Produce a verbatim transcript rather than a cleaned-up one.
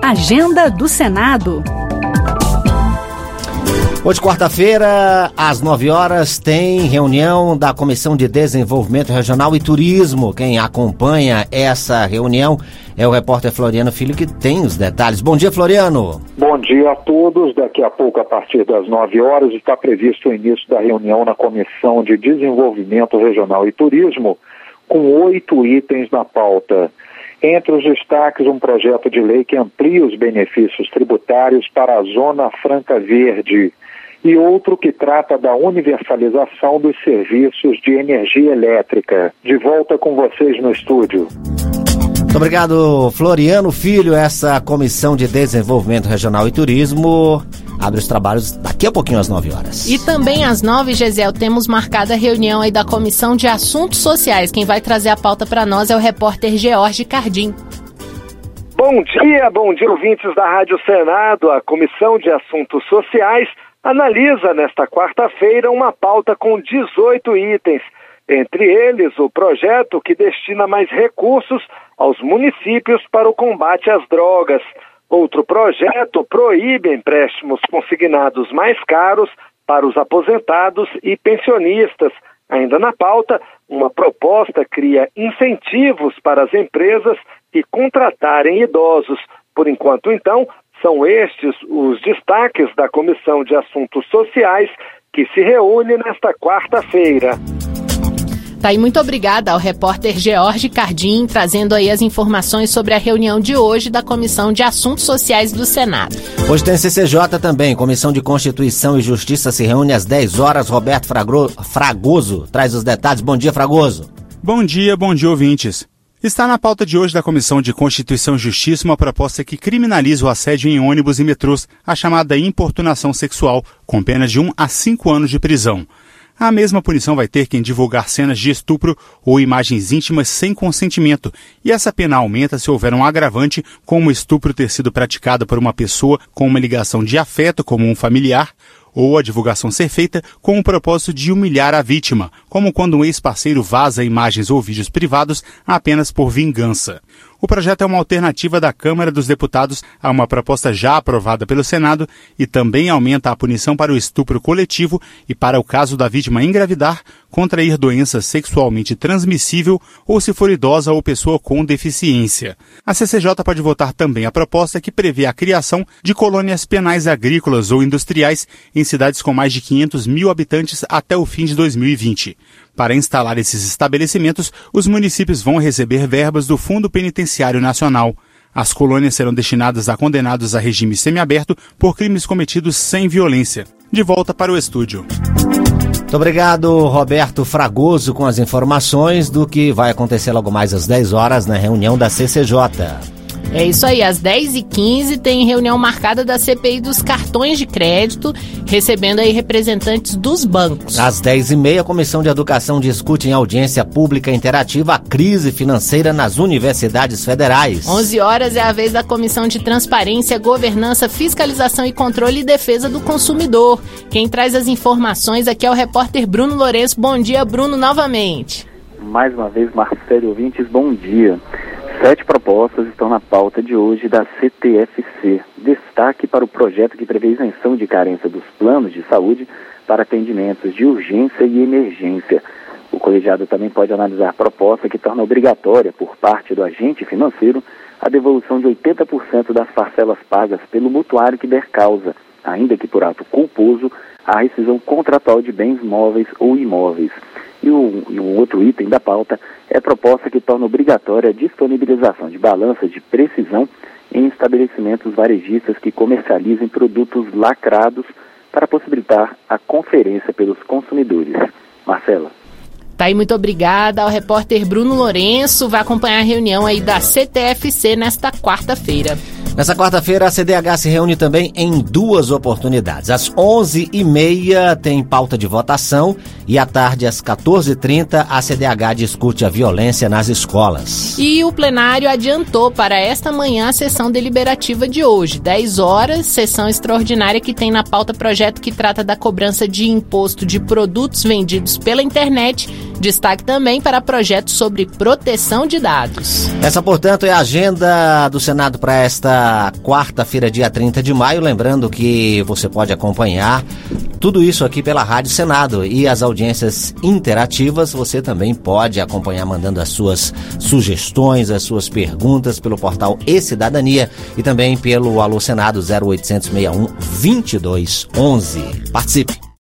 Agenda do Senado. Hoje, quarta-feira, às nove horas, tem reunião da Comissão de Desenvolvimento Regional e Turismo. Quem acompanha essa reunião é o repórter Floriano Filho, que tem os detalhes. Bom dia, Floriano. Bom dia a todos. Daqui a pouco, a partir das nove horas, está previsto o início da reunião na Comissão de Desenvolvimento Regional e Turismo, com oito itens na pauta. Entre os destaques, um projeto de lei que amplia os benefícios tributários para a Zona Franca Verde e outro que trata da universalização dos serviços de energia elétrica. De volta com vocês no estúdio. Muito obrigado, Floriano Filho. Essa Comissão de Desenvolvimento Regional e Turismo abre os trabalhos daqui a pouquinho às nove horas. E também às nove, Gesiel, temos marcada a reunião aí da Comissão de Assuntos Sociais. Quem vai trazer a pauta para nós é o repórter George Cardim. Bom dia, bom dia, ouvintes da Rádio Senado. A Comissão de Assuntos Sociais analisa nesta quarta-feira uma pauta com dezoito itens. Entre eles, o projeto que destina mais recursos aos municípios para o combate às drogas. Outro projeto proíbe empréstimos consignados mais caros para os aposentados e pensionistas. Ainda na pauta, uma proposta cria incentivos para as empresas que contratarem idosos. Por enquanto, então, são estes os destaques da Comissão de Assuntos Sociais que se reúne nesta quarta-feira. Tá aí, muito obrigada ao repórter George Cardim, trazendo aí as informações sobre a reunião de hoje da Comissão de Assuntos Sociais do Senado. Hoje tem C C J também, Comissão de Constituição e Justiça se reúne às dez horas. Roberto Fragro... Fragoso traz os detalhes. Bom dia, Fragoso. Bom dia, bom dia, ouvintes. Está na pauta de hoje da Comissão de Constituição e Justiça uma proposta que criminaliza o assédio em ônibus e metrôs, a chamada importunação sexual, com pena de um a cinco anos de prisão. A mesma punição vai ter quem divulgar cenas de estupro ou imagens íntimas sem consentimento, e essa pena aumenta se houver um agravante, como o estupro ter sido praticado por uma pessoa com uma ligação de afeto, como um familiar, ou a divulgação ser feita com o propósito de humilhar a vítima, como quando um ex-parceiro vaza imagens ou vídeos privados apenas por vingança. O projeto é uma alternativa da Câmara dos Deputados a uma proposta já aprovada pelo Senado e também aumenta a punição para o estupro coletivo e para o caso da vítima engravidar, contrair doença sexualmente transmissível ou se for idosa ou pessoa com deficiência. A C C J pode votar também a proposta que prevê a criação de colônias penais agrícolas ou industriais em cidades com mais de quinhentos mil habitantes até o fim de dois mil e vinte. Para instalar esses estabelecimentos, os municípios vão receber verbas do Fundo Penitenciário Nacional. As colônias serão destinadas a condenados a regime semiaberto por crimes cometidos sem violência. De volta para o estúdio. Muito obrigado, Roberto Fragoso, com as informações do que vai acontecer logo mais às dez horas na reunião da C C J. É isso aí, às dez e quinze tem reunião marcada da C P I dos cartões de crédito, recebendo aí representantes dos bancos. Às dez e meia, a Comissão de Educação discute em audiência pública interativa a crise financeira nas universidades federais. onze horas é a vez da Comissão de Transparência, Governança, Fiscalização e Controle e Defesa do Consumidor. Quem traz as informações aqui é o repórter Bruno Lourenço. Bom dia, Bruno, novamente. Mais uma vez, Marcelo, ouvintes, bom dia. Sete propostas estão na pauta de hoje da C T F C. Destaque para o projeto que prevê isenção de carência dos planos de saúde para atendimentos de urgência e emergência. O colegiado também pode analisar proposta que torna obrigatória, por parte do agente financeiro, a devolução de oitenta por cento das parcelas pagas pelo mutuário que der causa, ainda que por ato culposo, a rescisão contratual de bens móveis ou imóveis. E o, e o outro item da pauta é a proposta que torna obrigatória a disponibilização de balanças de precisão em estabelecimentos varejistas que comercializem produtos lacrados para possibilitar a conferência pelos consumidores. Marcela. Tá aí, muito obrigada ao repórter Bruno Lourenço. Vai acompanhar a reunião aí da C T F C nesta quarta-feira. Nessa quarta-feira, a C D H se reúne também em duas oportunidades. Às onze e meia tem pauta de votação e à tarde, às quatorze e trinta, a C D H discute a violência nas escolas. E o plenário adiantou para esta manhã a sessão deliberativa de hoje. dez horas, sessão extraordinária que tem na pauta projeto que trata da cobrança de imposto de produtos vendidos pela internet. Destaque também para projetos sobre proteção de dados. Essa, portanto, é a agenda do Senado para esta desta quarta-feira, dia trinta de maio. Lembrando que você pode acompanhar tudo isso aqui pela Rádio Senado, e as audiências interativas você também pode acompanhar mandando as suas sugestões, as suas perguntas pelo portal E-Cidadania e também pelo Alô Senado zero oitocentos, sessenta e um, vinte e dois onze. Participe!